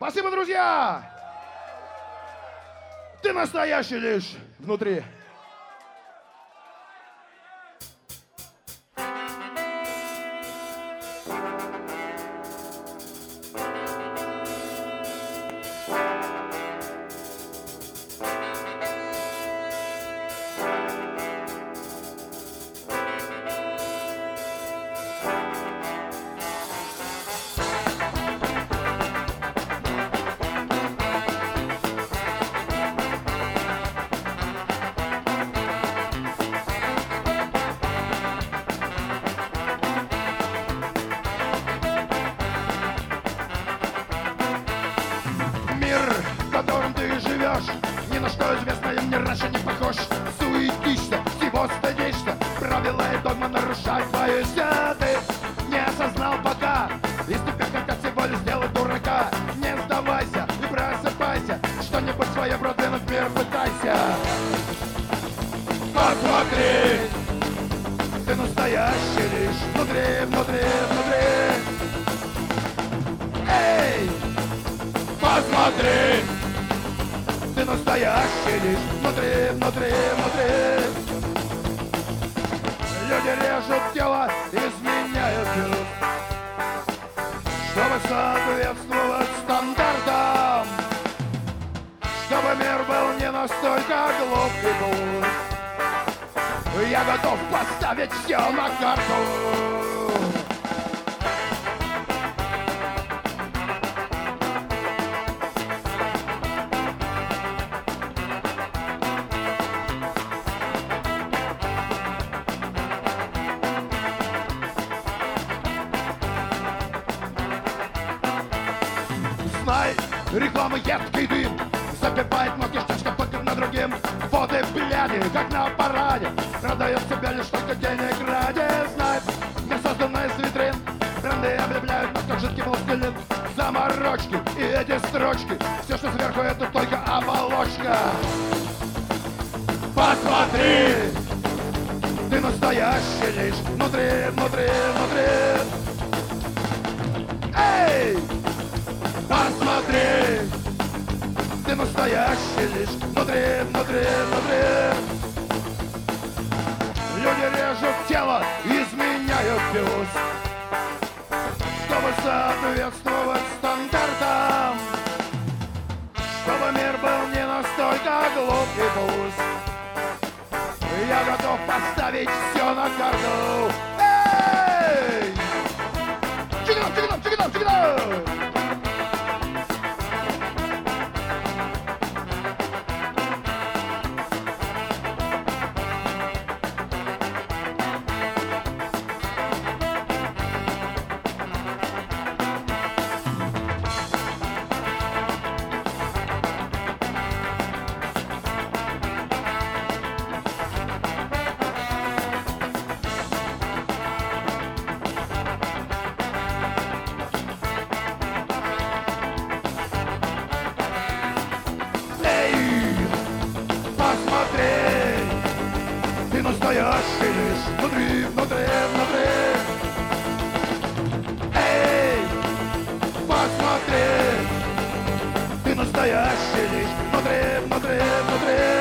Спасибо, друзья! Ты настоящий лишь внутри. Ни на что известное мне раньше не похож. Суетишься, всего стыдишься, правила и догмы нарушать боишься. Ты не осознал пока, из тебя как всего лишь сделать дурака. Не сдавайся и просыпайся, что-нибудь свое продвинуть в мир пытайся. Посмотри, ты настоящий лишь внутри, внутри, внутри. Эй, посмотри, ты настоящий лишь внутри, внутри, внутри. Люди режут тело, изменяют вкус, чтобы соответствовать стандартам, чтобы мир был не настолько глуп и пуст. Я готов поставить все на карту. Знай, реклама едкий дым забивает ноги, что похер на другим. Вот и бляди, как на параде, продает себя лишь только денег ради. Знай, не созданная из витрин, бренды объявляют нас как жидкий властелин. Заморочки и эти строчки, все, что сверху, это только оболочка. Посмотри, ты настоящий лишь внутри, внутри, внутри. Эй! Посмотри, ты настоящий лишь внутри, внутри, внутри. Люди режут тело, изменяют вкус, чтобы соответствовать стандартам, чтобы мир был не настолько глуп и пуст. Я готов поставить все на карту. Эй! Check it out, check it out, check it out, check it out! Ты настоящий лишь внутри, внутри, внутри. Эй, посмотри, ты настоящий лишь внутри, внутри, внутри.